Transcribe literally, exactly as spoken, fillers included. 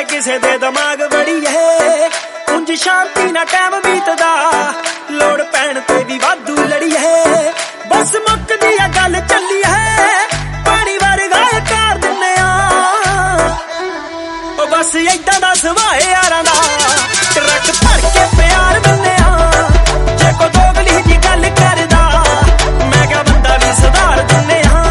किसे दे दिमाग बड़ी है उंज शांति ना टाइम बीतदा लोड़ पैण ते भी वाधू लड़ी है बस मुकदी आ गल चली है पानी वर्गा कार दिन्ने आ बस इदां दा सुभाए यारां दा ट्रक भर के प्यार दिन्ने आ जे कोई दोगली जी गल करदा मैं क्या बंदा भी सुधार दिन्ने आ